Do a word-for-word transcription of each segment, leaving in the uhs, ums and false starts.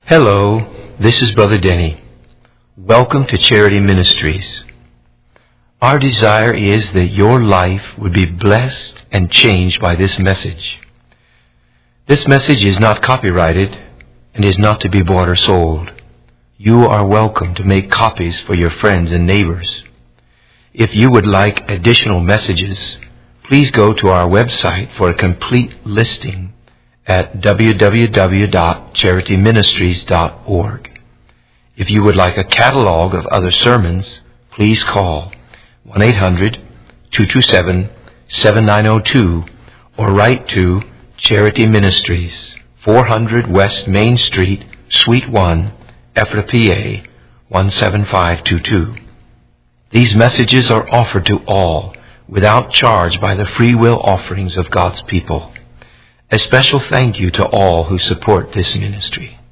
Hello, this is Brother Denny. Welcome to Charity Ministries. Our desire is that your life would be blessed and changed by this message. This message is not copyrighted and is not to be bought or sold. You are welcome to make copies for your friends and neighbors. If you would like additional messages, please go to our website for a complete listing at w w w dot charity ministries dot org. If you would like a catalog of other sermons, please call one eight hundred two two seven seven nine zero two or write to Charity Ministries, four hundred West Main Street, Suite one, Ephrata, P A one seven five two two. These messages are offered to all without charge by the free will offerings of God's people. A special thank you to all who support this ministry.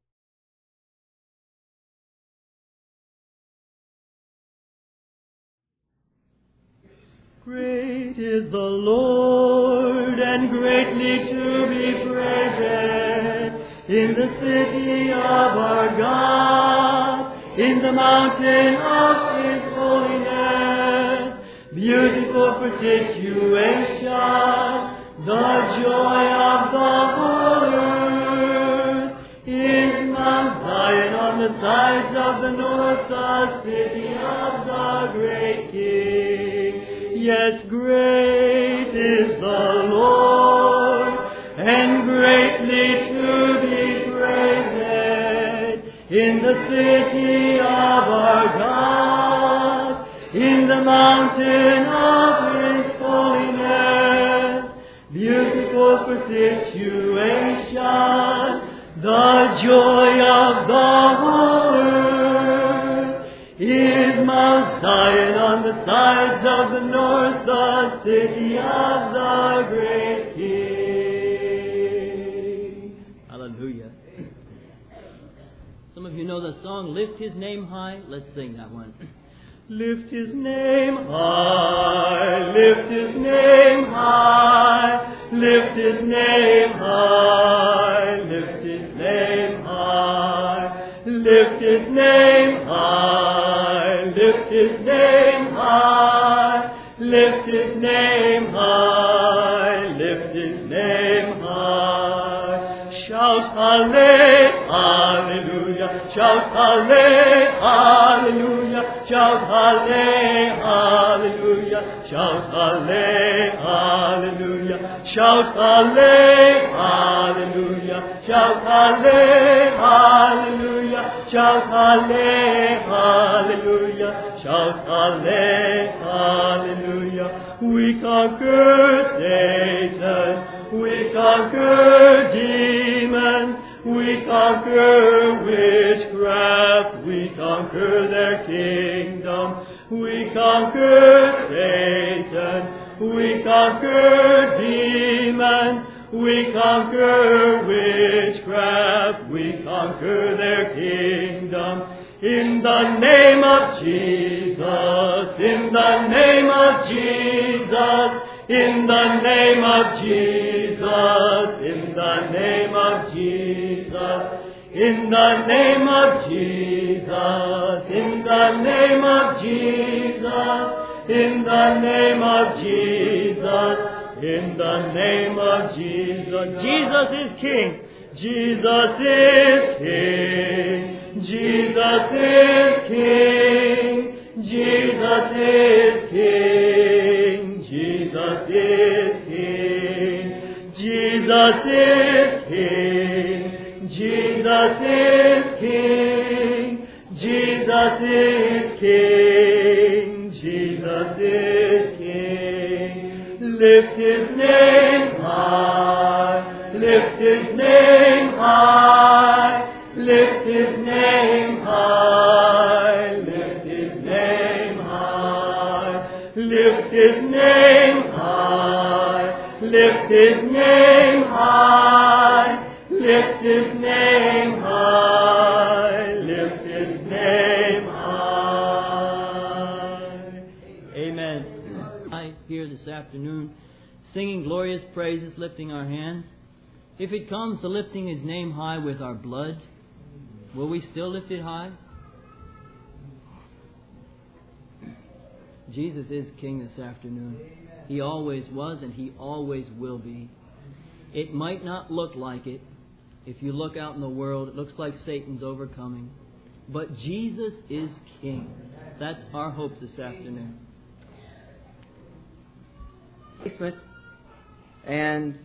Great is the Lord, and greatly to be praised, in the city of our God, in the mountain of His holiness, beautiful for situation. The joy of the whole earth is Mount Zion on the sides of the north, the city of the great King. Yes, great is the Lord, and greatly to be praised, in the city of our God, in the mountain of His holiness, beautiful for situation, the joy of the whole earth is Mount Zion on the sides of the north, the city of the great King. Hallelujah. Some of you know the song, Lift His Name High. Let's sing that one. Lift His name high, lift His name high, lift His name high, lift His name high, lift His name high, lift His name high, lift His name high, lift His name high. Shout hallelujah, shout hallelujah. Shout hallelujah, shout hallelujah, shout hallelujah, shout hallelujah, shout hallelujah, shout hallelujah. We conquer Satan, we conquer demons, we conquer witchcraft, we conquer their kingdom, we conquer Satan, we conquer demons, we conquer witchcraft, we conquer their kingdom. In the name of Jesus, in the name of Jesus, in the name of Jesus, in the name of Jesus, in the name of Jesus, in the name of Jesus, in the name of Jesus, in the name of Jesus. Jesus is King, Jesus is King, Jesus is King, Jesus is King, Jesus is King, Jesus is King, Jesus is King, Jesus is King, Jesus is King. Lift His name high, lift His name high, lift His name high, lift His name high, lift His name high, lift His name high, lift His name high, lift His name high. Amen. I here this afternoon singing glorious praises, lifting our hands. If it comes to lifting His name high with our blood, Will we still lift it high? Jesus is King this afternoon. He always was and He always will be. It might not look like it. If you look out in the world, it looks like Satan's overcoming. But Jesus is King. That's our hope this afternoon. And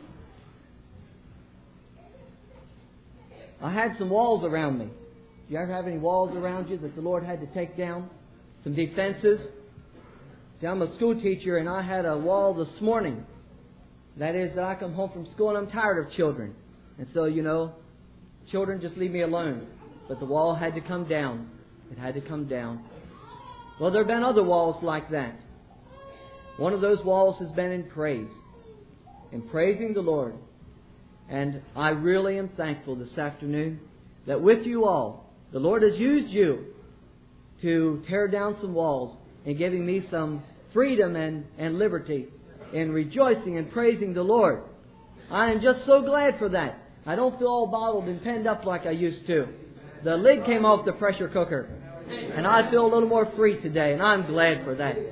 I had some walls around me. Do you ever have any walls around you that the Lord had to take down? Some defenses? See, I'm a school teacher and I had a wall this morning. That is that I come home from school and I'm tired of children. And so, you know, children just leave me alone. But the wall had to come down. It had to come down. Well, there have been other walls like that. One of those walls has been in praise. In praising the Lord. And I really am thankful this afternoon that with you all, the Lord has used you to tear down some walls and giving me some freedom and, and liberty in rejoicing and praising the Lord. I am just so glad for that. I don't feel all bottled and penned up like I used to. The lid came off the pressure cooker. And I feel a little more free today. And I'm glad for that.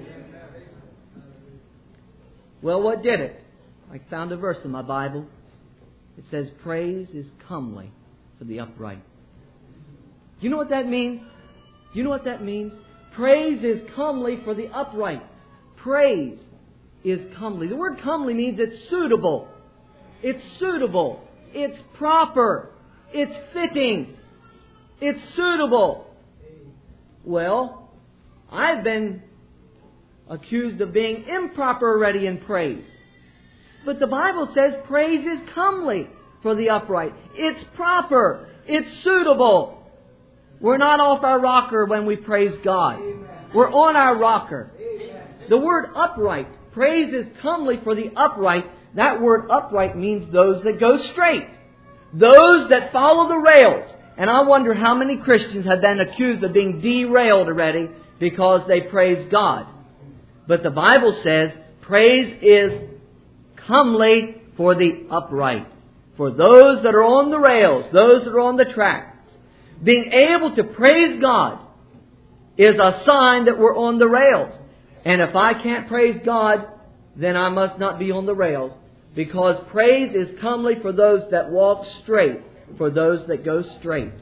Well, what did it? I found a verse in my Bible. It says, praise is comely for the upright. Do you know what that means? Do you know what that means? Praise is comely for the upright. Praise is comely. The word comely means it's suitable. It's suitable. It's proper. It's fitting. It's suitable. Well, I've been accused of being improper already in praise. But the Bible says praise is comely for the upright. It's proper. It's suitable. We're not off our rocker when we praise God. We're on our rocker. The word upright, praise is comely for the upright. That word upright means those that go straight. Those that follow the rails. And I wonder how many Christians have been accused of being derailed already because they praise God. But the Bible says praise is comely for the upright. For those that are on the rails, those that are on the track. Being able to praise God is a sign that we're on the rails. And if I can't praise God, then I must not be on the rails. Because praise is comely for those that walk straight, for those that go straight.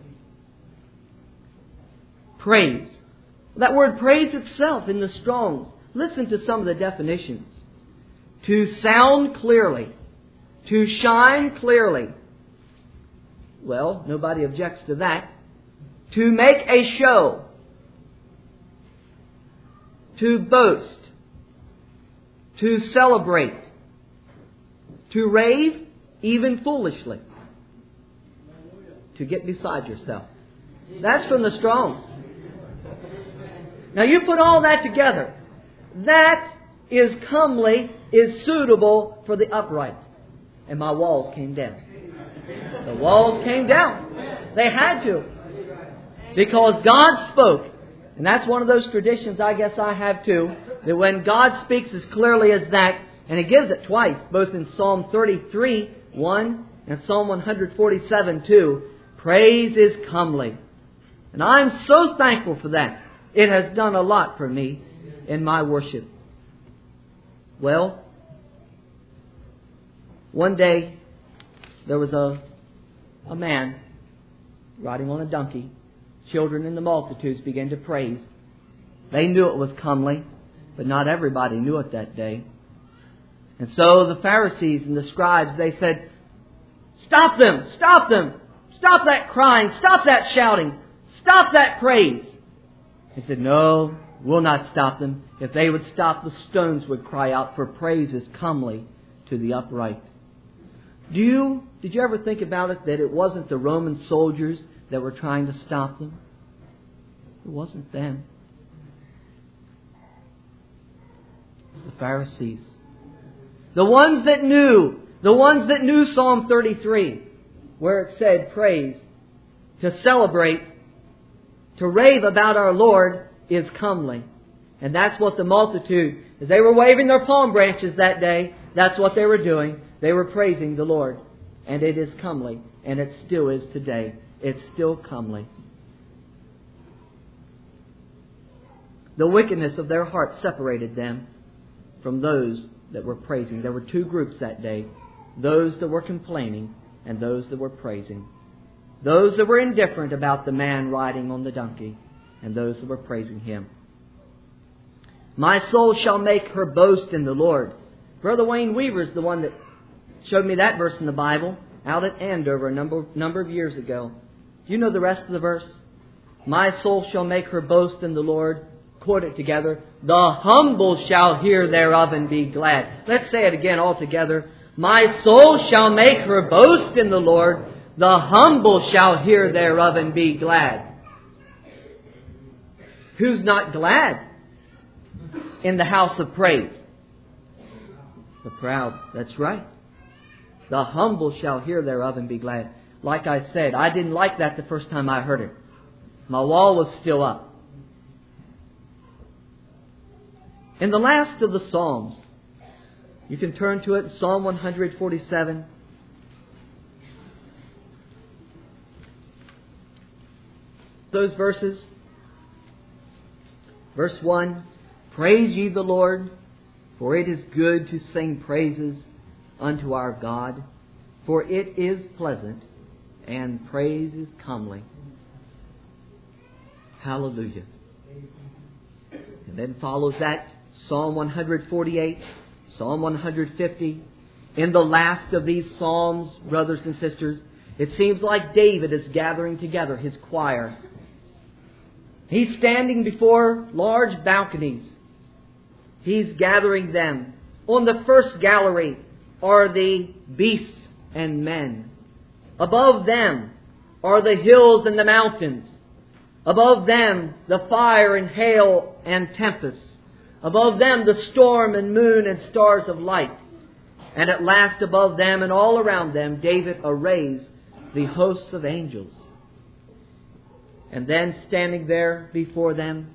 Praise. That word praise itself in the Strong's. Listen to some of the definitions. To sound clearly. To shine clearly. Well, nobody objects to that. To make a show. To boast. To celebrate. To rave, even foolishly. To get beside yourself. That's from the Strong's. Now you put all that together. That is comely, is suitable for the upright. And my walls came down. The walls came down. They had to. Because God spoke. And that's one of those traditions I guess I have too. That when God speaks as clearly as that, and He gives it twice, both in Psalm thirty-three, one, and Psalm one forty-seven, two. Praise is comely. And I'm so thankful for that. It has done a lot for me in my worship. Well, one day there was a, a man riding on a donkey. Children in the multitudes began to praise. They knew it was comely, but not everybody knew it that day. And so the Pharisees and the scribes, they said, stop them, stop them, stop that crying, stop that shouting, stop that praise. He said, no, we'll not stop them. If they would stop, the stones would cry out, for praise is comely to the upright. Do you, did you ever think about it that it wasn't the Roman soldiers that were trying to stop them? It wasn't them. It was the Pharisees. The ones that knew, the ones that knew Psalm thirty-three, where it said praise, to celebrate, to rave about our Lord is comely. And that's what the multitude, as they were waving their palm branches that day, that's what they were doing. They were praising the Lord. and it is comely, and it still is today. It's still comely. The wickedness of their hearts separated them from those that were praising. There were two groups that day, those that were complaining and those that were praising. Those that were indifferent about the man riding on the donkey and those that were praising him. My soul shall make her boast in the Lord. Brother Wayne Weaver is the one that showed me that verse in the Bible out at Andover a number, number of years ago. Do you know the rest of the verse? My soul shall make her boast in the Lord. Quote it together. The humble shall hear thereof and be glad. Let's say it again all together. My soul shall make her boast in the Lord. The humble shall hear thereof and be glad. Who's not glad in the house of praise? The proud. That's right. The humble shall hear thereof and be glad. Like I said, I didn't like that the first time I heard it. My wall was still up. In the last of the Psalms, you can turn to it, Psalm one forty-seven. Those verses. Verse one, praise ye the Lord, for it is good to sing praises unto our God, for it is pleasant, and praise is comely. Hallelujah. And then follows that Psalm one forty-eight, Psalm one fifty. In the last of these Psalms, brothers and sisters, it seems like David is gathering together his choir. He's standing before large balconies. He's gathering them. On the first gallery are the beasts and men. Above them are the hills and the mountains. Above them, the fire and hail and tempest. Above them, the storm and moon and stars of light. And at last above them and all around them, David arrays the hosts of angels. And then standing there before them,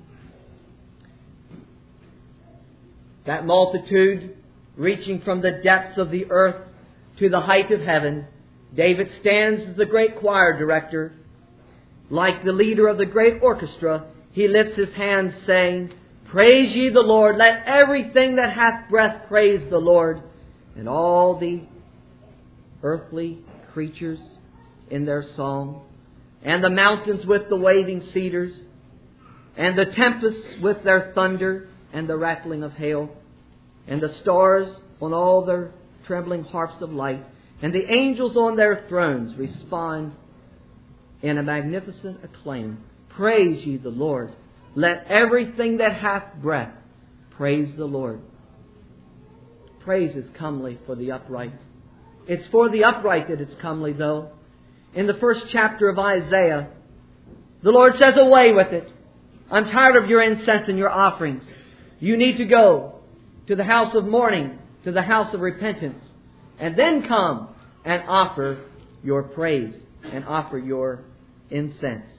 that multitude reaching from the depths of the earth to the height of heaven, David stands as the great choir director. Like the leader of the great orchestra, he lifts his hands saying, praise ye the Lord, let everything that hath breath praise the Lord. And all the earthly creatures in their song, and the mountains with the waving cedars, and the tempests with their thunder and the rattling of hail, and the stars on all their trembling harps of light, and the angels on their thrones respond in a magnificent acclaim. Praise ye the Lord. Let everything that hath breath praise the Lord. Praise is comely for the upright. It's for the upright that it's comely, though. In the first chapter of Isaiah, the Lord says, away with it. I'm tired of your incense and your offerings. You need to go to the house of mourning, to the house of repentance, and then come and offer your praise and offer your incense.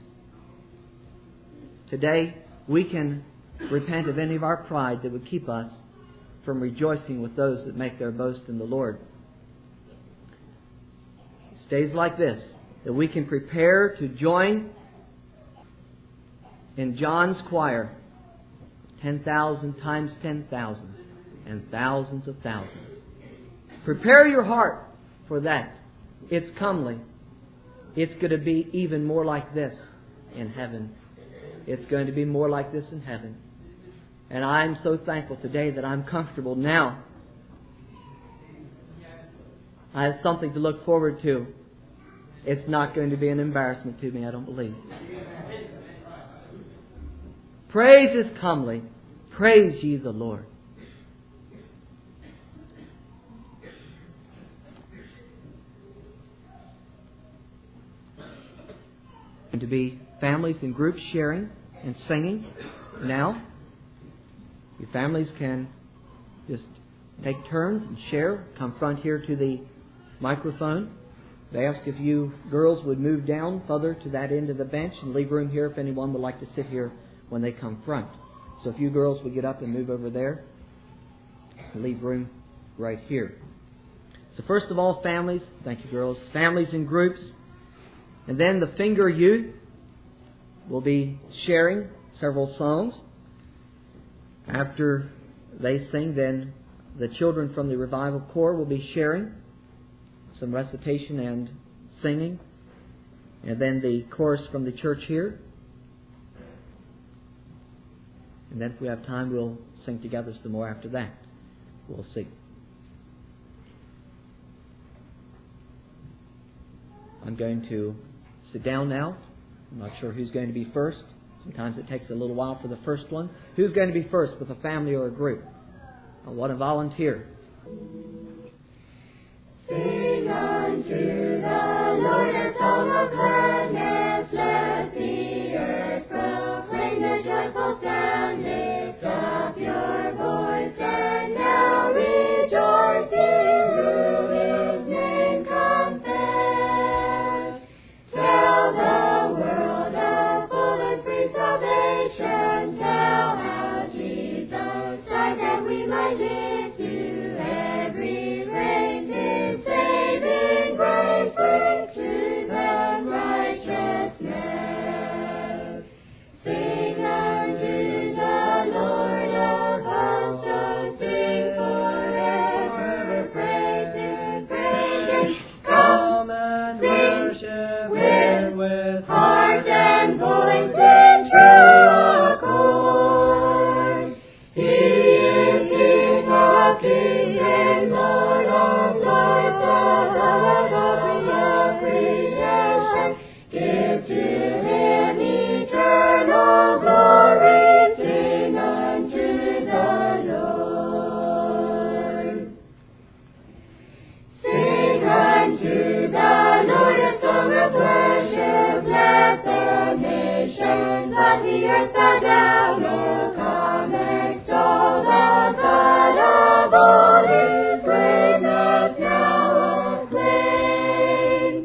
Today, we can repent of any of our pride that would keep us from rejoicing with those that make their boast in the Lord. It's days like this that we can prepare to join in John's choir, ten thousand times ten thousand and thousands of thousands. Prepare your heart for that. It's comely. It's going to be even more like this in heaven. It's going to be more like this in heaven. And I'm so thankful today that I'm comfortable now. I have something to look forward to. It's not going to be an embarrassment to me, I don't believe. Praise is comely. Praise ye the Lord. And to be families in groups sharing and singing now. Your families can just take turns and share. Come front here to the microphone. They ask if you girls would move down further to that end of the bench and leave room here if anyone would like to sit here when they come front. So if you girls would get up and move over there, leave room right here. So first of all, families. Thank you, girls. Families in groups. And then the Finger Youth will be sharing several songs. After they sing, then the children from the Revival Corps will be sharing some recitation and singing. And then the chorus from the church here. And then if we have time, we'll sing together some more after that. We'll see. I'm going to sit down now. I'm not sure who's going to be first. Sometimes it takes a little while for the first one. Who's going to be first with a family or a group? I want to volunteer. Sing unto the Lord a song of gladness. Let the earth proclaim the joyful sound. Lift up your voice and now rejoice. Who His name confess. Tell the world of full and free salvation. Tell how Jesus died that we might live to every praise His saving grace with truth and righteousness. Sing unto the Lord of hosts, oh, sing forever praises, praises. Come and worship Him with heart and voice in true accord. He is King of kings and Lord of lords, the glory of creation. Give to Him eternal glory. Sing unto the Lord. Sing unto the Lord a song of worship. Let the nations of the earth bow down. O come, extol the God of all. His greatness now acclaim.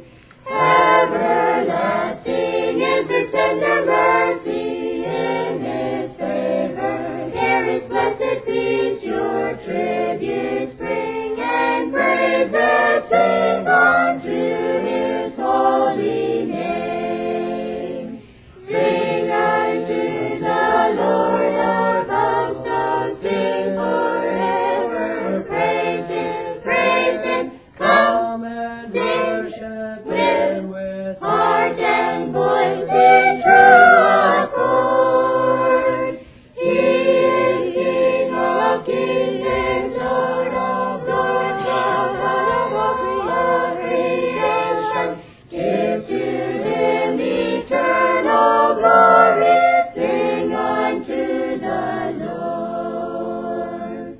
Everlasting is His tender mercy. In His favor there is blessed peace. Your tributes bring and praises sing unto His holy name. Sing unto the Lord of hosts, oh, sing forever praises, praises. Come and worship Him with heart and voice in true accord. He is King of kings and Lord of lords, the God of all creation. Give to Him eternal glory. Sing unto the Lord.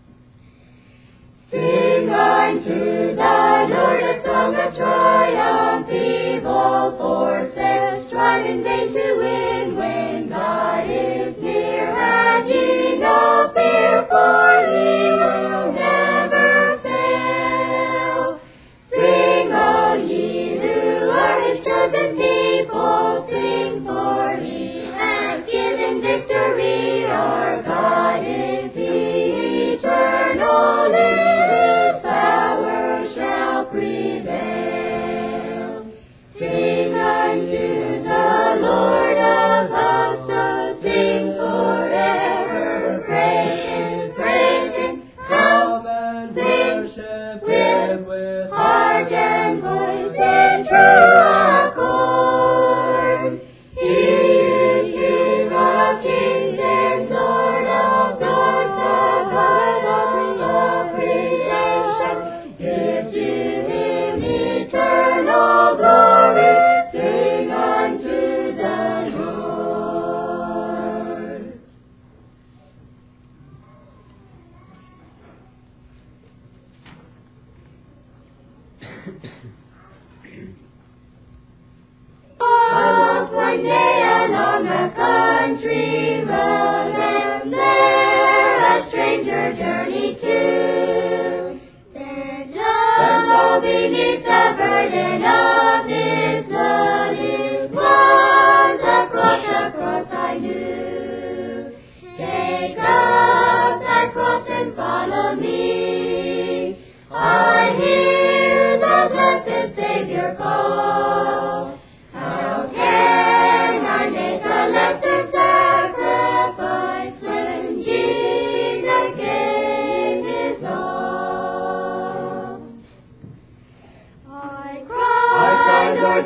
Sing unto the Lord a song of triumph. Evil forces strive in vain to win. When God is near, have ye no fear, for He will never fail. Sing, O ye who are His chosen people, sing, for He has given victory. Our God is He, eternal, His power shall prevail. Sing unto the Lord of hosts, oh, sing forever praises, praises. Come and worship Him with heart and voice in true accord. He is King of kings and Lord of lords, the God of all creation. Give to Him eternal glory. Sing unto the Lord. I walked one day along a country road, and there a stranger journeyed too. Then lo, beneath the burden of His load, it was a cross, a cross I knew. Take up thy cross and follow me. I hear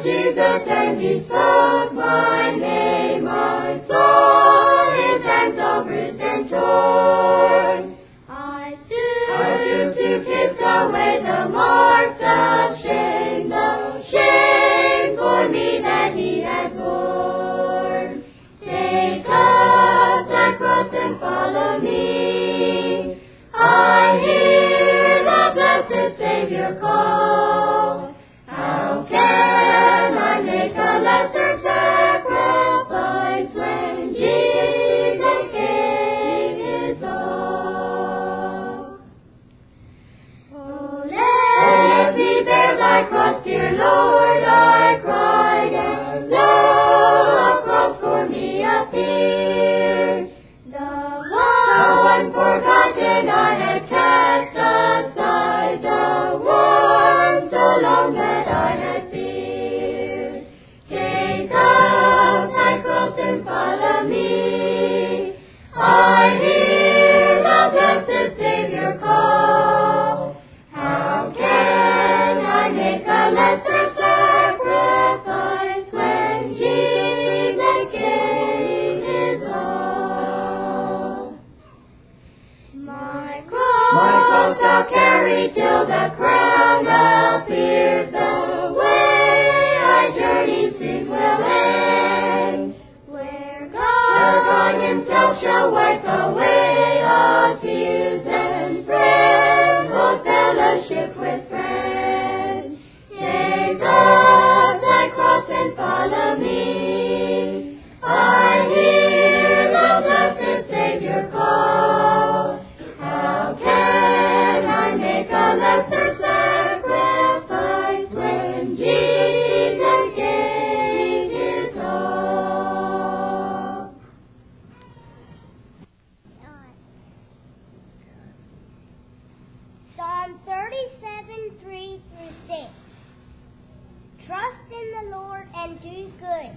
Jesus, and He spoke my name. I saw His hands all bruised and torn. I stood, I stood to kiss away the marks of shame, the shame for me that He had borne. Take up thy cross and follow me. I hear the blessed Savior call. How can I make a lesser sacrifice when Jesus gave His all? Oh, let me bear thy cross, dear Lord, I cried, and lo, a cross for me appeared. The one forgotten I had cast aside, the one so long that I had feared. Take up thy cross and follow me. I hear the blessed Savior call. How can I make a lesser sacrifice when Jesus gave His all? My cross, my cross I'll carry till the crown appears. The way I journey soon will end, where God, where God Himself shall wipe away all tears and friends, hold fellowship with friends. Take up thy cross and follow me. I hear the blessed Savior call. How can I make a lesser sacrifice when Jesus gave His all? Psalm thirty-seven, three through six. Trust in the Lord and do good.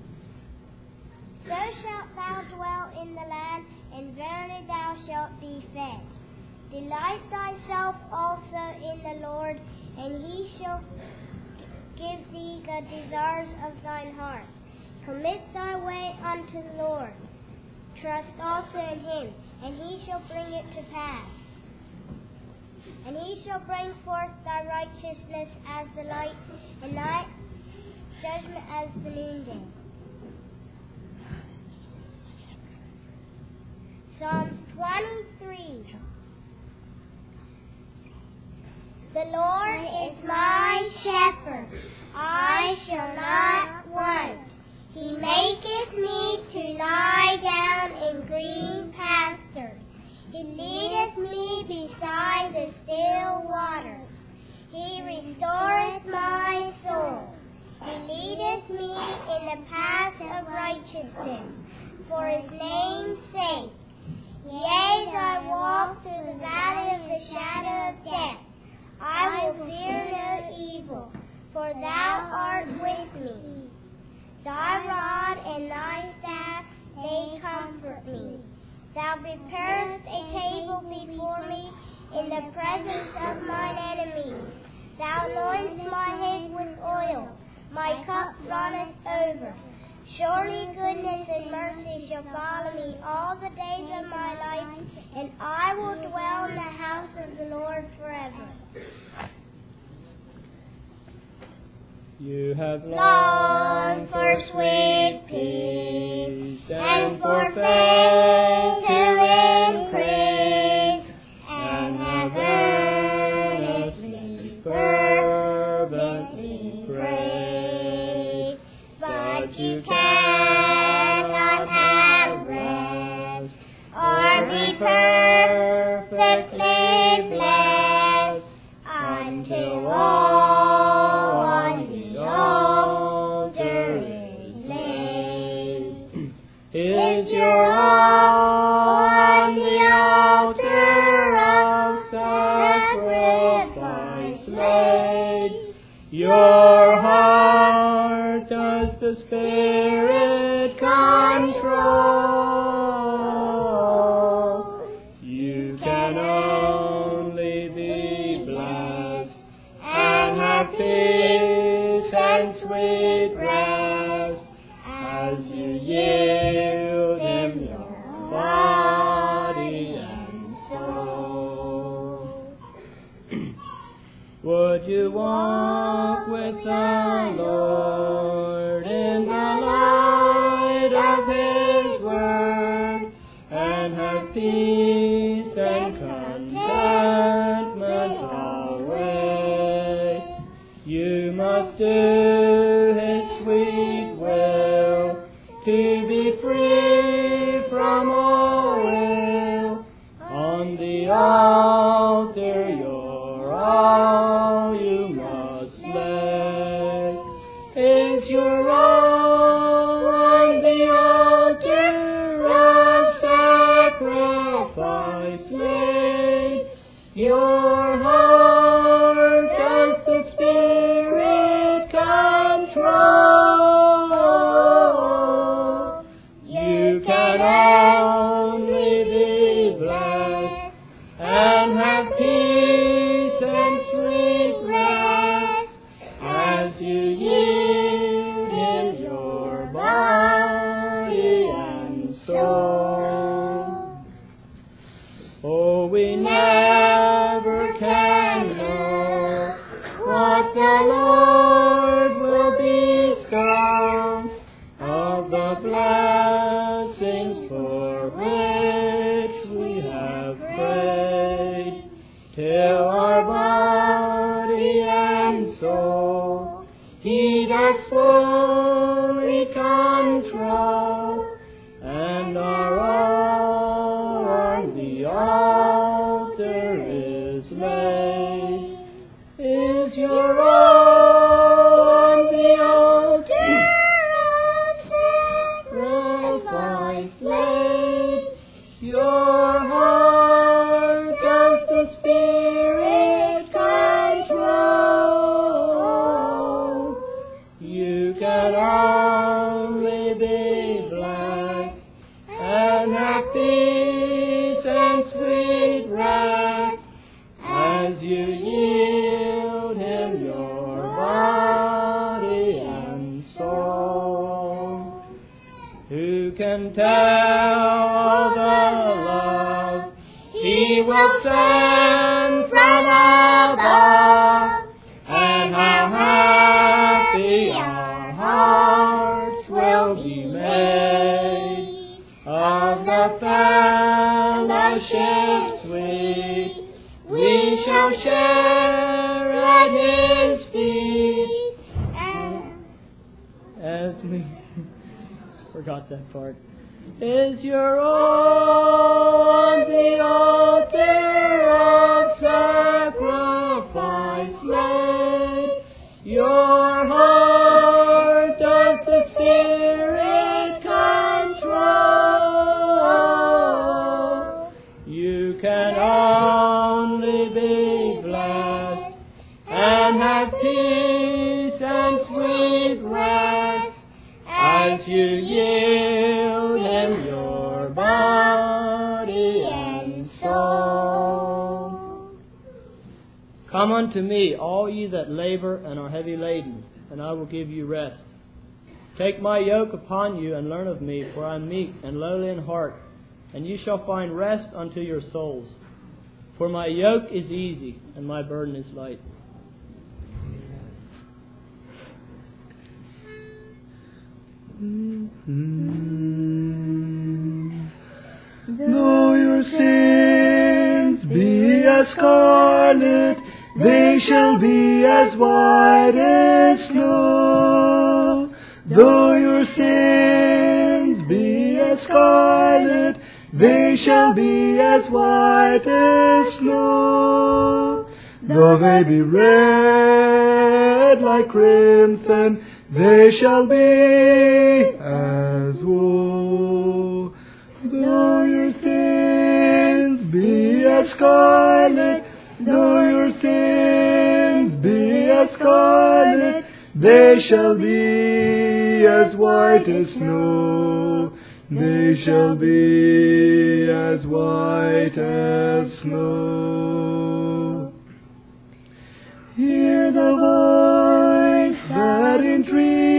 So shalt thou dwell in the land, and verily thou shalt be fed. Delight thyself also in the Lord, and He shall give thee the desires of thine heart. Commit thy way unto the Lord. Trust also in Him, and He shall bring it to pass. And He shall bring forth thy righteousness as the light, and thy judgment as the noonday. Psalms twenty-three. The Lord is my shepherd, I shall not want. He maketh me to lie down in green pastures. He leadeth me beside the still waters. He restoreth my soul. He leadeth me in the paths of righteousness for His name's sake. Yea, though I walk through the valley of the shadow of death, I will fear no evil, for thou art with me. Thy rod and thy staff, they comfort me. Thou preparest a table before me in the presence of mine enemies. Thou anointest my head with oil, my cup runneth over. Surely goodness and mercy shall follow me all the days of my life, and I will dwell in the house of the Lord forever. You have Longed for sweet peace and for faith to increase, and have earnestly, fervently prayed, but you cannot have rest or be perfectly blessed until all on the altar is laid. Is your all on the altar of sacrifice laid? Your heart does the Spirit control. You can only be blessed and have peace and sweet sweet rest as you yield Him your body and soul. Would you walk with the Lord in the light of His word and have peace and contentment always? You must do His sweet will to be free from all ill. On the altar your all you must lay. Is your all on the altar of sacrifice laid? Your heart does the Spirit control. You can only be blessed and have peace and sweet rest as you yield Him your body and soul. Oh, we never can know what the Lord will bestow of the blessings for which we have prayed, till our body and soul He doth fully control, and our all on the altar is laid. Is your all on the altar of sacrifice laid? Your heart does the Spirit control. You can only be blessed and have peace and sweet rest as you yield Him your body and soul. Who can tell the love He will send from above, and how happy our hearts will be made of the fellowship sweet we shall share at His feet as we forgot that part. Is your all on the altar of sacrifice laid? Your heart does the Spirit control. You can only be blessed and have peace and sweet rest as you yield Him your body and soul. Come unto me, all ye that labor and are heavy laden, and I will give you rest. Take my yoke upon you and learn of me, for I am meek and lowly in heart, and you shall find rest unto your souls. For my yoke is easy and my burden is light. Mm-hmm. Though your sins be as scarlet, they shall be as white as snow. Though your sins be as scarlet, they shall be as white as snow. Though they be red like crimson, they shall be as wool. Though your sins be as scarlet, though your sins be as scarlet, they shall be as white as snow. They shall be as white as snow. Hear the voice that entreats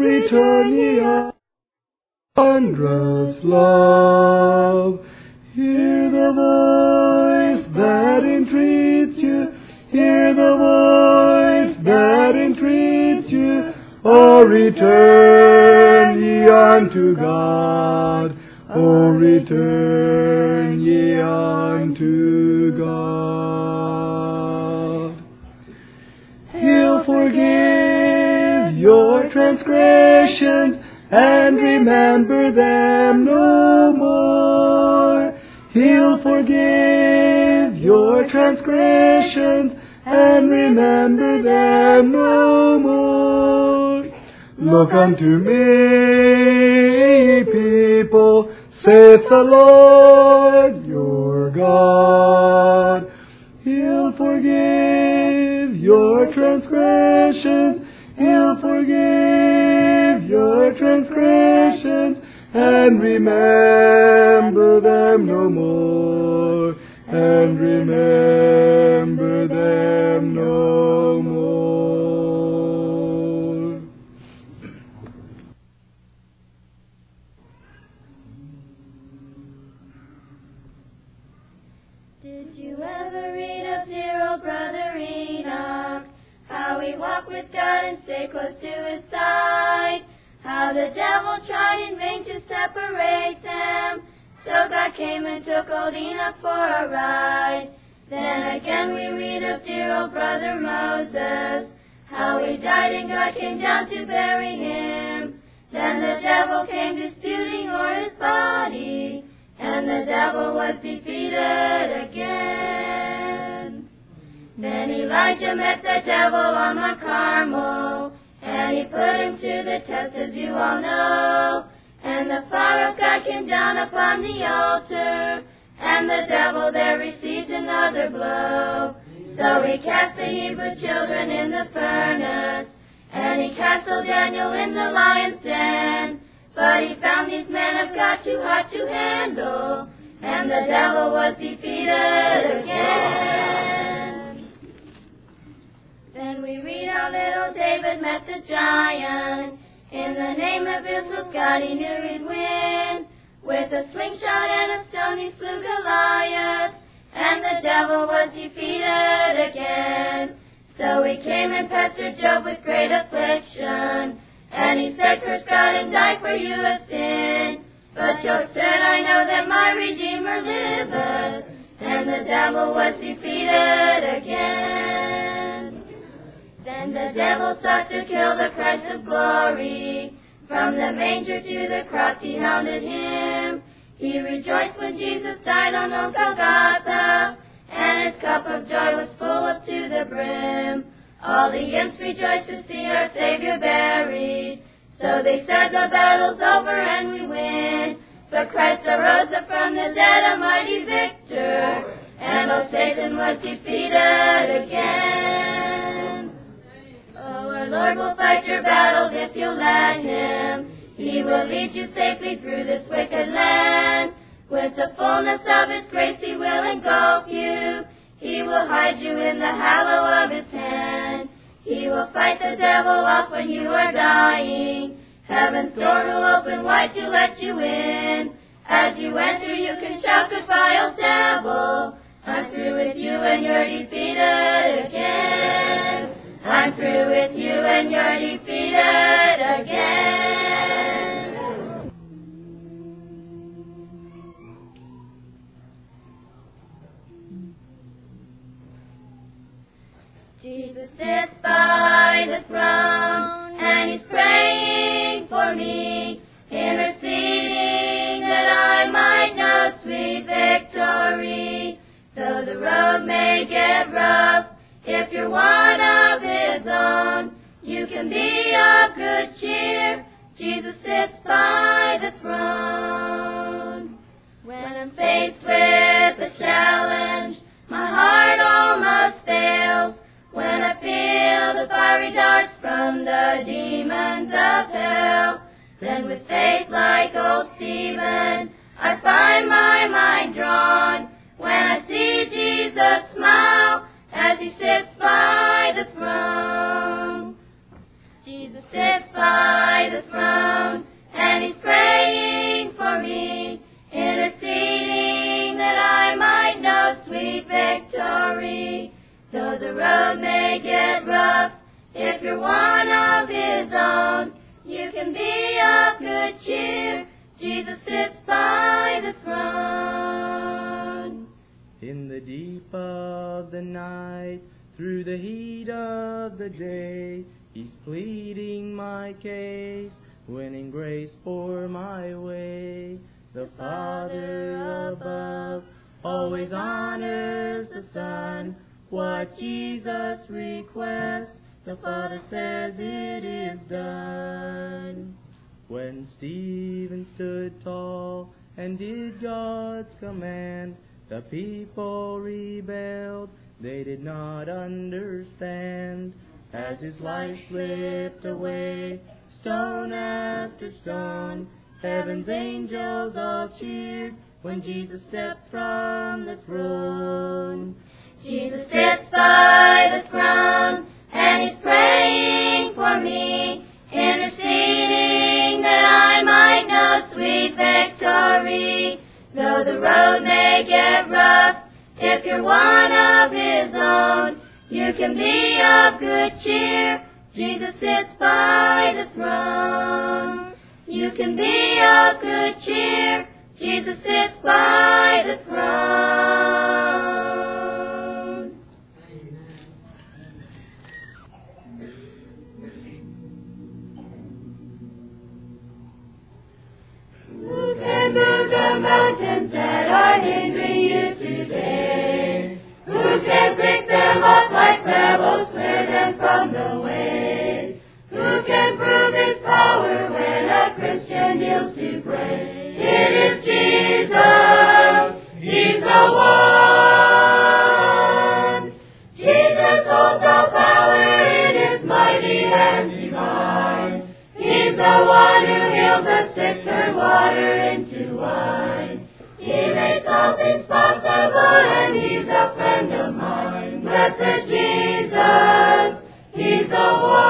return ye our wondrous love. Hear the voice that entreats you, hear the voice that entreats you. O return ye unto God, O return ye unto God. He'll forgive your transgressions and remember them no more. He'll forgive your transgressions and remember them no more. Look unto me, people, saith the Lord your God. He'll forgive your transgressions, He'll forgive your transgressions, and remember them no more, and remember them no more. Did you ever read of dear old brother Enoch? How he walked with God and stayed close to his side? How the devil tried in vain to separate them? So God came and took old Enoch for a ride. Then again we read of dear old brother Moses, how he died and God came down to bury him. Then the devil came disputing o'er his body, and the devil was defeated again. Then Elijah met the devil on Mount Carmel, and he put him to the test, as you all know. And the fire of God came down upon the altar, and the devil there received another blow. So he cast the Hebrew children in the furnace, and he castled Daniel in the lion's den. But he found these men of God too hot to handle, and the devil was defeated again. Then we read how little David met the giant. In the name of Israel's God he knew he'd win. With a slingshot and a stone he slew Goliath, and the devil was defeated again. So he came and pestered Job with great affliction, and he said, curse God and die, for you have sinned. But Job said, I know that my Redeemer liveth, and the devil was defeated again. Then the devil sought to kill the Christ of glory. From the manger to the cross he hounded him. He rejoiced when Jesus died on old Golgotha, and his cup of joy was full up to the brim. All the imps rejoiced to see our Savior buried. So they said, the battle's over and we win. But Christ arose up from the dead, a mighty victor, and old Satan was defeated again. Oh, our Lord will fight your battles if you'll let him. He will lead you safely through this wicked land. With the fullness of his grace he will engulf you. He will hide you in the hollow of his hand. He will fight the devil off when you are dying. Heaven's door will open wide to let you in. As you enter you can shout, goodbye, old devil. I'm through with you and you're defeated again. I'm through with you and you're defeated again. Jesus sits by the throne, and he's praying for me, interceding that I might know sweet victory. Though the road may get rough, if you're one of his own, you can be of good cheer. Jesus sits by the throne. When I'm faced with a challenge, my heart almost fails. When I feel the fiery darts from the demons of hell, then with faith like old Stephen, I find my mind drawn. When I see Jesus smile as he sits by the throne. Jesus Jesus sits by the throne, and he's praying for me, interceding that I might know sweet victory. Though the road may get rough, if you're one of his own, you can be of good cheer. Jesus sits by the throne. In the deep of the night, through the heat of the day, he's pleading my case, winning grace for my way. The Father above always honors the Son. What Jesus requests, the Father says it is done. When Stephen stood tall and did God's command, the people rebelled, they did not understand. As his life slipped away, stone after stone, heaven's angels all cheered when Jesus stepped from the throne. Jesus sits by the throne, and he's praying for me, interceding that I might know sweet victory. Though the road may get rough, if you're one of his own, you can be of good cheer. Jesus sits by the throne. You can be of good cheer. Jesus sits by the throne. Who can move the mountains that are hindering you today? Who can pick them up like pebbles, clear them from the way? Who can prove his power when a Christian kneels to pray? It is Jesus, he's the one. Jesus holds all power in his mighty hand divine. He's the one who heals the sick, turn water into wine. He makes all things possible, and he's a friend of mine. Blessed Jesus, he's the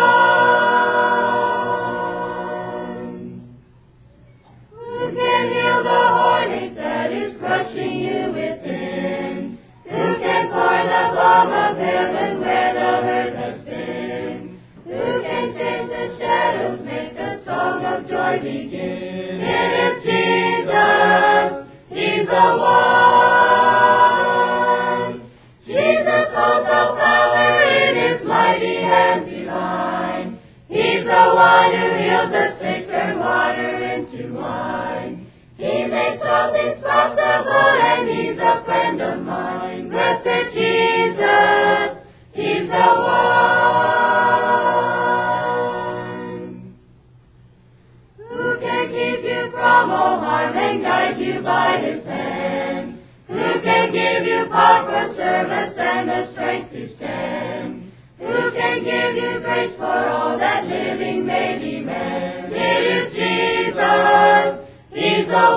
one. Who can heal the heartache that is crushing you within? Who can pour the balm of heaven where the hurt has been? Who can change the shadows, make the song of joy begin? It is Jesus, he's the one. Jesus holds all power in his mighty hand divine. He's the one who heals the sick, turn water into wine. He makes all things possible, and he's a friend of mine. Blessed Jesus, he's the one. Who can keep you from all harm and guide you by his hand? Who can give you power for service and the strength to stand? Who can give you grace for all that living may demand? It is Jesus, he's the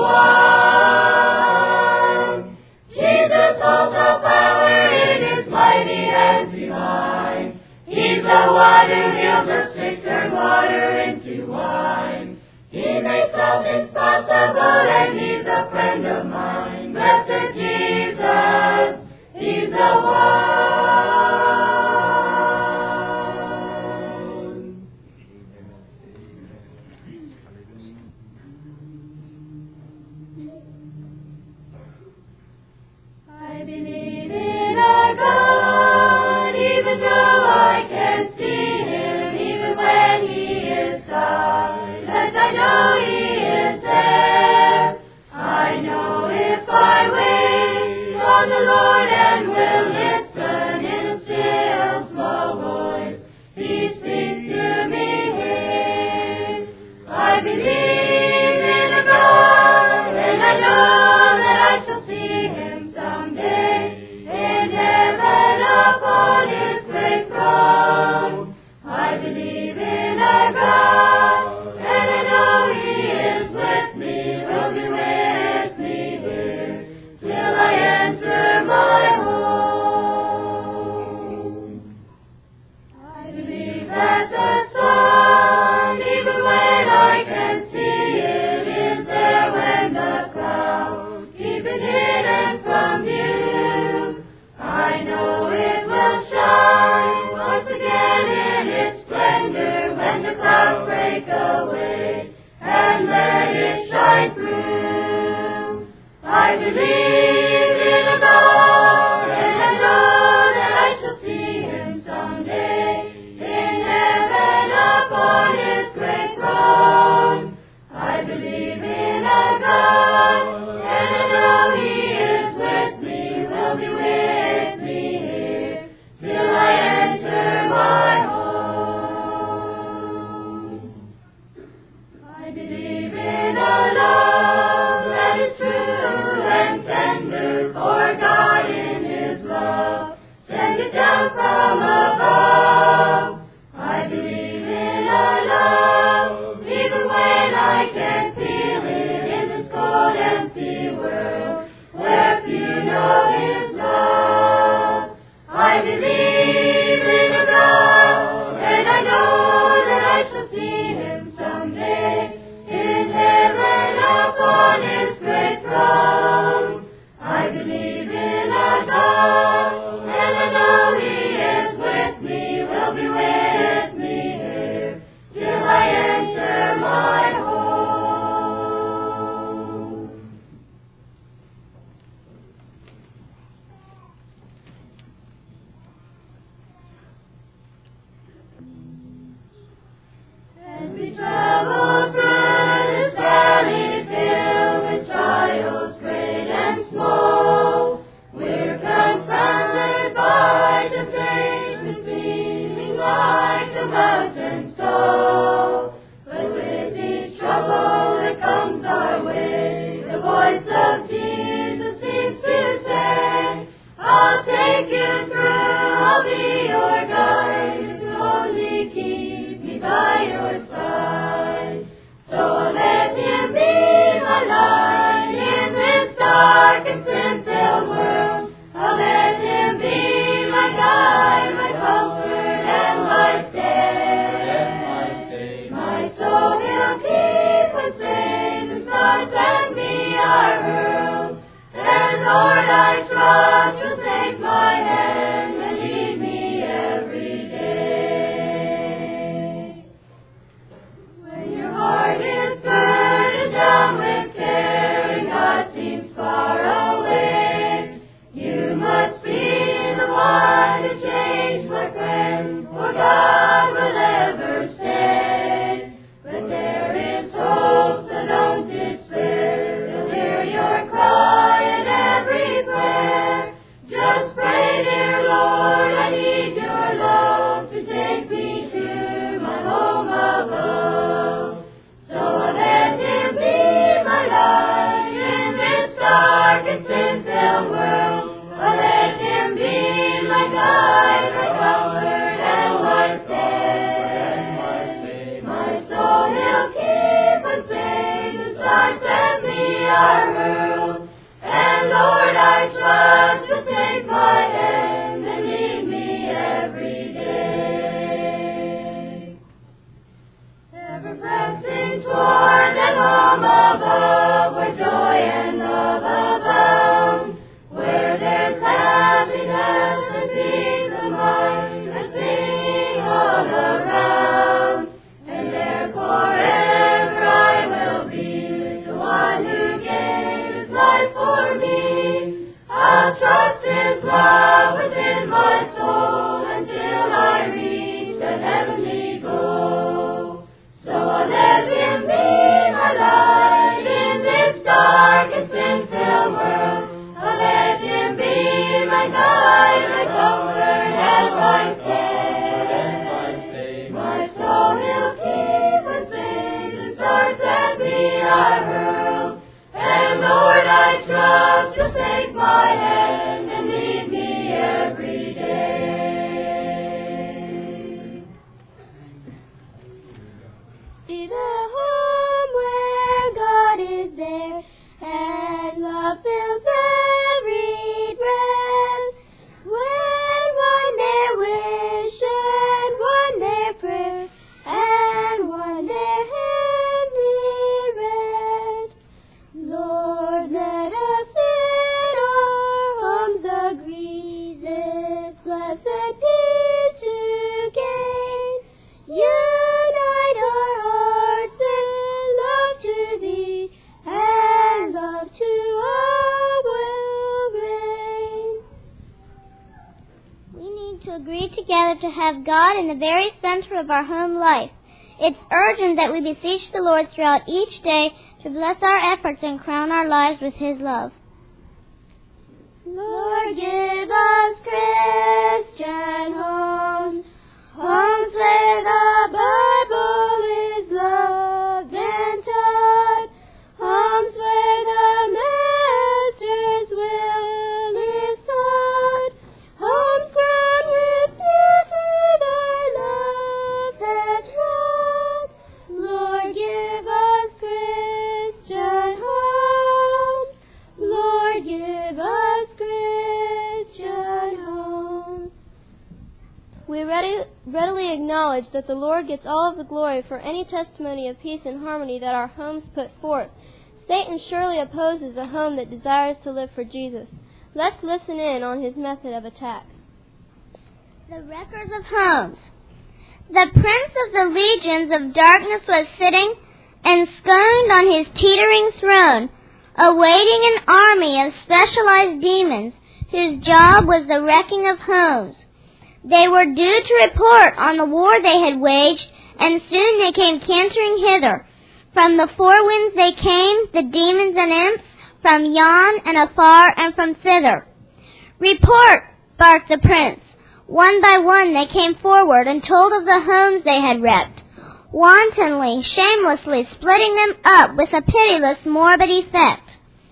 one. Jesus holds all power in his mighty hand divine. He's the one who heals the sick, turn water into wine. He makes all things possible, and he's a friend of mine. Blessed Jesus, he's the one. I believe in our God, even though I can't see him, even when he is God. Yes, I know he is there. I know if I wait on the Lord and will listen, to have God in the very center of our home life. It's urgent that we beseech the Lord throughout each day to bless our efforts and crown our lives with His love. Lord, give us Christian homes, homes where the Bible is loved and taught, homes where the Master's will is sought, homes grown with beauty thy love hath wrought. Lord, give us Christian homes, Lord, give us Christian homes. We ready, readily acknowledge that the Lord gets all of the glory for any testimony of peace and harmony that our homes put forth. Satan surely opposes a home that desires to live for Jesus. Let's listen in on his method of attack. The wreckers of homes. The prince of the legions of darkness was sitting ensconced on his teetering throne, awaiting an army of specialized demons whose job was the wrecking of homes. They were due to report on the war they had waged, and soon they came cantering hither. From the four winds they came, the demons and imps, from yon and afar and from thither. Report, barked the prince. One by one they came forward and told of the homes they had wrecked, wantonly, shamelessly splitting them up with a pitiless, morbid effect.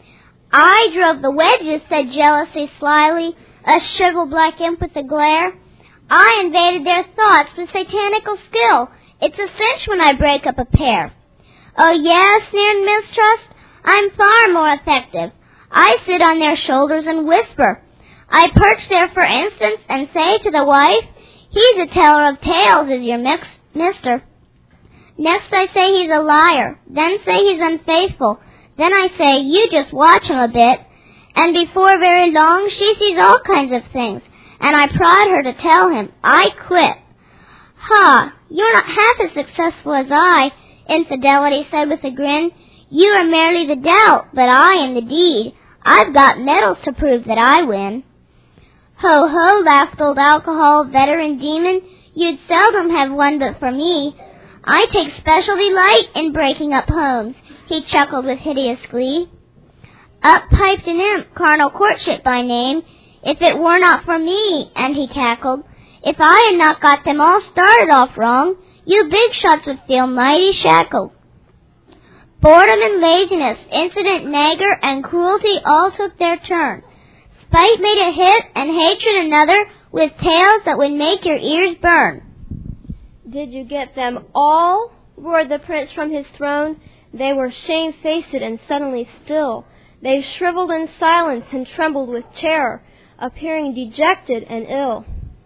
I drove the wedges, said Jealousy slyly, a shriveled black imp with a glare. I invaded their thoughts with satanical skill. It's a cinch when I break up a pair. Oh yeah, sneered Mistrust, I'm far more effective. I sit on their shoulders and whisper. I perch there, for instance, and say to the wife, he's a teller of tales, is your mix, mister. Next I say he's a liar, then say he's unfaithful, then I say, you just watch him a bit, and before very long she sees all kinds of things, and I prod her to tell him, I quit. Ha, you're not half as successful as I, Infidelity said with a grin. You are merely the doubt, but I am the deed. I've got medals to prove that I win. Ho, ho, laughed old Alcohol, veteran demon. You'd seldom have one but for me. I take special delight in breaking up homes, he chuckled with hideous glee. Up piped an imp, Carnal Courtship by name. If it were not for me, and he cackled, if I had not got them all started off wrong, you big shots would feel mighty shackled. Boredom and laziness, incident, nagger, and cruelty all took their turn. Spite made a hit, and hatred another, with tales that would make your ears burn. Did you get them all? Roared the prince from his throne. They were shamefaced and suddenly still. They shriveled in silence and trembled with terror, appearing dejected and ill.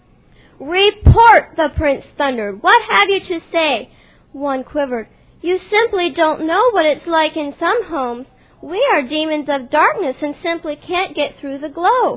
Report, the prince thundered. What have you to say? One quivered. You simply don't know what it's like in some homes. We are demons of darkness and simply can't get through the glow.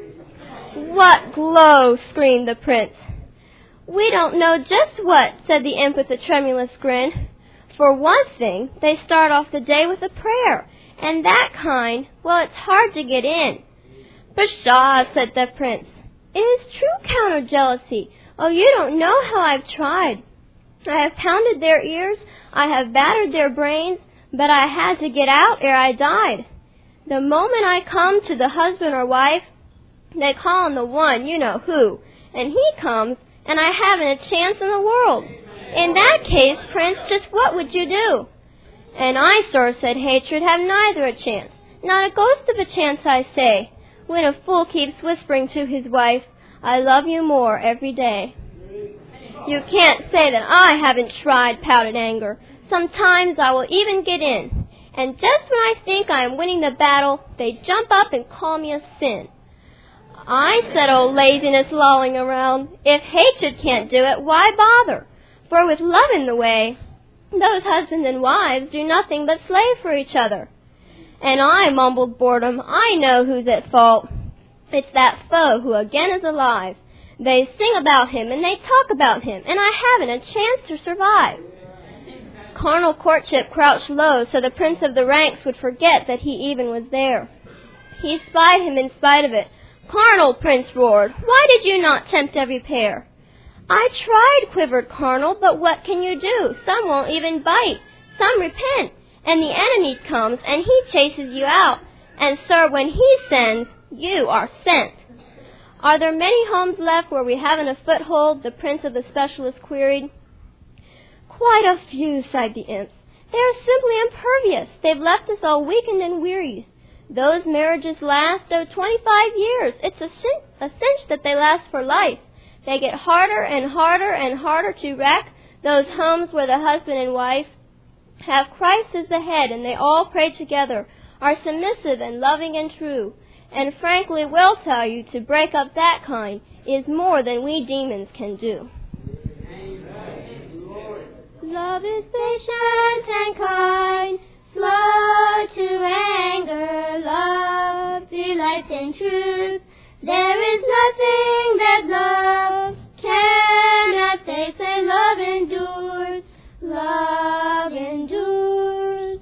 What glow? Screamed the prince. We don't know just what, said the imp with a tremulous grin. For one thing, they start off the day with a prayer, and that kind, well, it's hard to get in. Pshaw, said the prince. It is true, countered Jealousy. Oh, you don't know how I've tried. I have pounded their ears, I have battered their brains, but I had to get out ere I died. The moment I come to the husband or wife, they call on the one, you know who, and he comes, and I haven't a chance in the world. In that case, Prince, just what would you do? And I, sir, said Hatred, have neither a chance, not a ghost of a chance, I say, when a fool keeps whispering to his wife, I love you more every day. You can't say that I haven't tried, pouted Anger. Sometimes I will even get in, and just when I think I am winning the battle, they jump up and call me a sin. I, said old Laziness, lolling around, if hatred can't do it, why bother? For with love in the way, those husbands and wives do nothing but slave for each other. And I, mumbled Boredom, I know who's at fault. It's that foe who again is alive. They sing about him and they talk about him, and I haven't a chance to survive. Carnal Courtship crouched low so the prince of the ranks would forget that he even was there. He spied him in spite of it. Carnal, Prince roared, why did you not tempt every pair? I tried, quivered Colonel, but what can you do? Some won't even bite. Some repent. And the enemy comes, and he chases you out. And, sir, when he sends, you are sent. Are there many homes left where we haven't a foothold? The prince of the specialist queried. Quite a few, sighed the imps. They are simply impervious. They've left us all weakened and weary. Those marriages last, oh, twenty-five years. It's a cinch, a cinch that they last for life. They get harder and harder and harder to wreck, those homes where the husband and wife have Christ as the head, and they all pray together, are submissive and loving and true. And frankly, we'll tell you, to break up that kind is more than we demons can do. Love is patient and kind, slow to anger. Love delights in truth. There is nothing that love cannot face, and love endures. Love endures.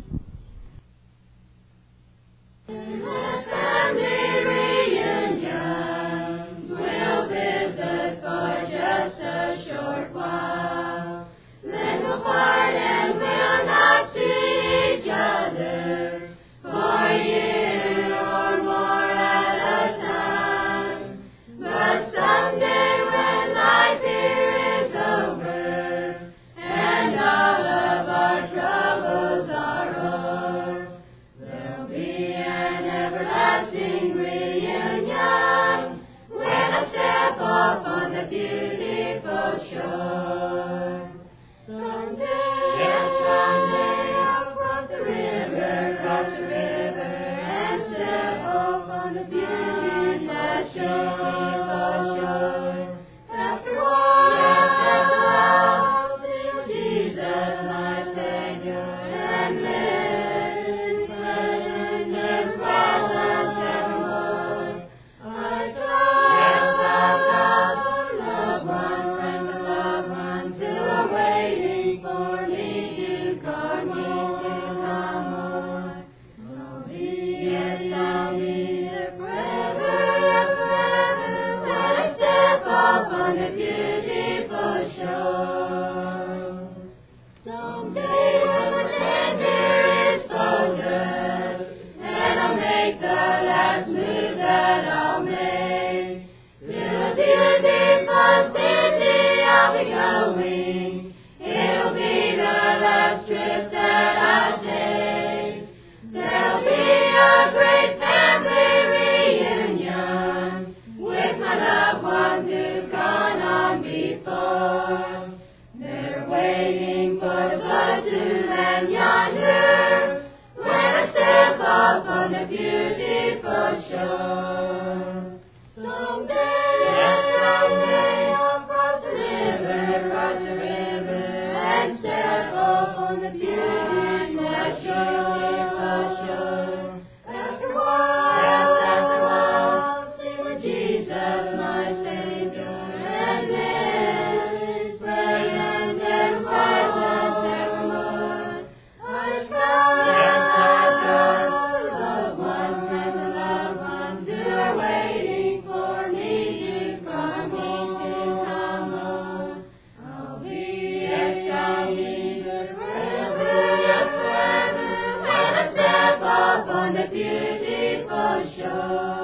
The family reunion will visit for just a short while. Then we'll part and we'll not see each other for a year or more at a time. But someday when life here is over and all of our troubles are o'er, there'll be an everlasting reunion when I step off on the beautiful shore. Someday, yes, someday I'll cross the river, cross the river, and step off on the beautiful shore. After a while, I'll see Jesus, my Savior, and live in presence and presence evermore. I got loved ones, friends and loved ones who are waiting for me to come home. I'll be, yes, I'll be there forever, forever, when I step off on the beautiful shore. Someday when my tender is folded, and I'll make the last move that I'll make. To a beautiful city I'll be going. It'll be the last trip that I take. There'll be a great family reunion with my loved ones who've gone on before. They're waiting for the bus to land yonder when I step off on the beautiful shore. Someday, yes, someday I'll cross the river, cross the river, and step off on the beautiful shore. After a while, yes, after a while, I'll sing with Jesus, my Savior, and live His presence and presence evermore. I've got, yes, I've got loved ones, friends and loved ones who are waiting for me to come home, to come home. I'll be, yes, I'll be there forever, yes, forever, when I step off on the beautiful shore.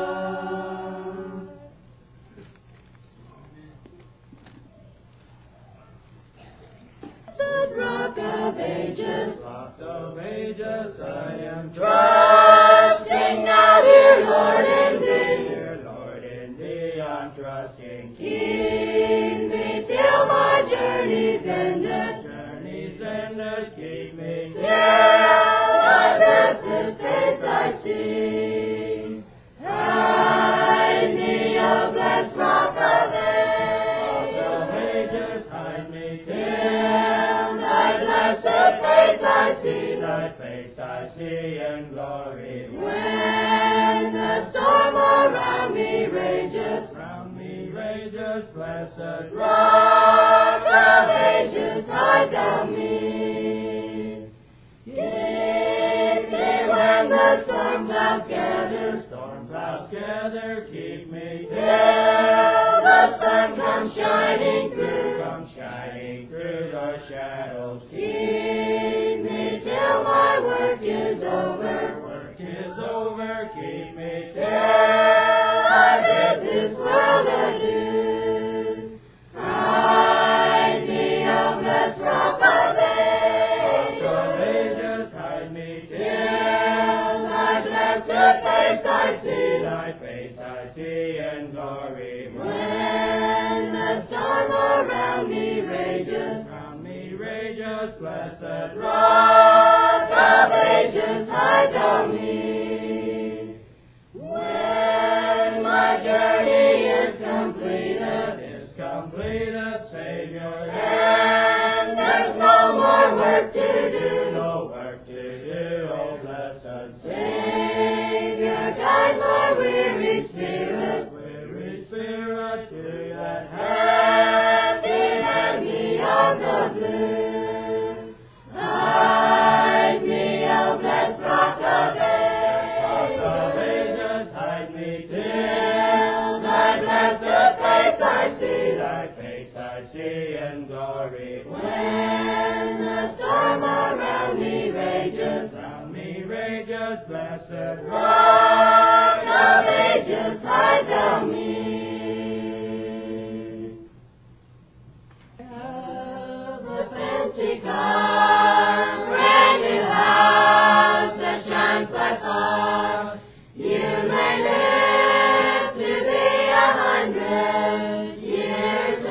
The rock of ages, Rock of ages, I am trusting now, dear Lord, in thee. dear Lord, in thee I'm trusting. Keep me till my journey's ended. Journeys endless, keep me Till thy blessed face I see. Hide me, O blessed rock of Rock of ages, ages, hide me till thy blessed face I see. Thy face I see in glory. When the storm around me rages, Round me rages, blessed rock of ages, hide thou me. Keep me when the storm clouds gather, storm clouds gather, keep me till the sun come shining through, come shining through the shadows. keep me till my work is over, Work is over, keep me till till I bid this world adieu. Hide me, O blessed Rock of Ages, hide me till thy blessed face I see, thy face I see in glory. when the storm around me rages. Round me rages, blessed Rock of Ages, hide thou me. When my journey is completed, is completed, Savior, and there's no more work to do, no work to do, O blessed Savior, guide my weary spirit, weary spirit, to that happy hand beyond the blue. Hide me, O blessed Rock of Ages, hide me till thy blessed face I see, thy face I see in glory. when the storm around me rages. Round me rages, blessed Rock of Ages, hide thou me. Have a fancy car, brand new house that shines by far. You may live to be a hundred years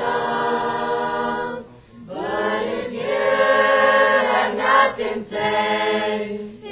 old, but if you have not been saved,